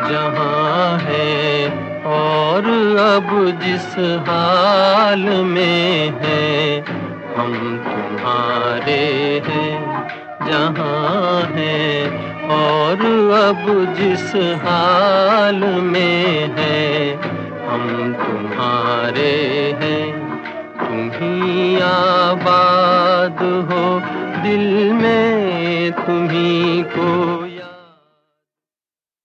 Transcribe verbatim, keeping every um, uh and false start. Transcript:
जहाँ है और अब जिस हाल में है, हम तुम्हारे हैं जहाँ है और अब जिस हाल में है, हम तुम्हारे हैं। तुम ही आबाद हो दिल में, तुम्ही को